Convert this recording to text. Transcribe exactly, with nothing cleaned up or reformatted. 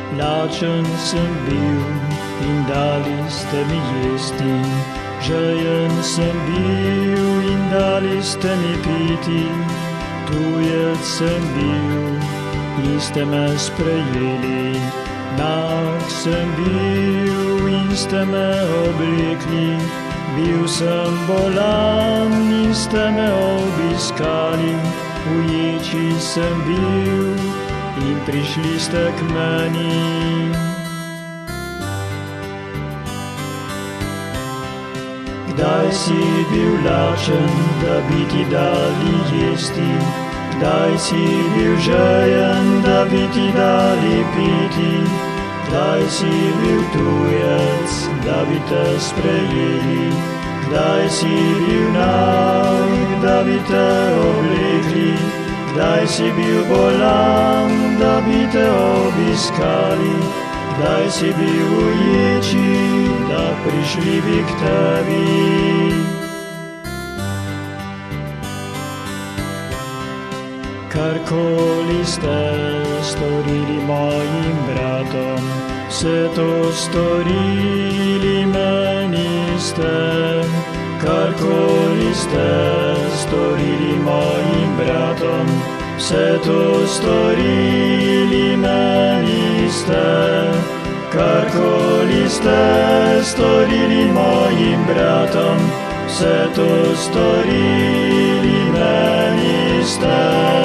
Lačen sem bil in dali ste mi jesti, žejen sem bil in dali ste mi piti, tujec sem bil in ste me sprejeli, nag sem bil in ste me oblekli, bil sem bolan in ste me obiskali, uječi sem bil in prišli ste k meni. Kdaj si bil lačen, da bi ti dali jesti, kdaj si bil žejen, da bi ti dali piti, kdaj si bil tujec, da bi te sprejeli, kdaj si bil nag, da bi te oblekli, kdaj si bil bolan, da bi te obiskali, kdaj si bil uječi, da prišli bi k tebi. Karkoli ste storili mojim bratom, vse to storili meni ste. Karkoli ste storili mojim bratom, vse to storili meni ste. Karkoli ste storili mojim bratom, vse to storili meni ste.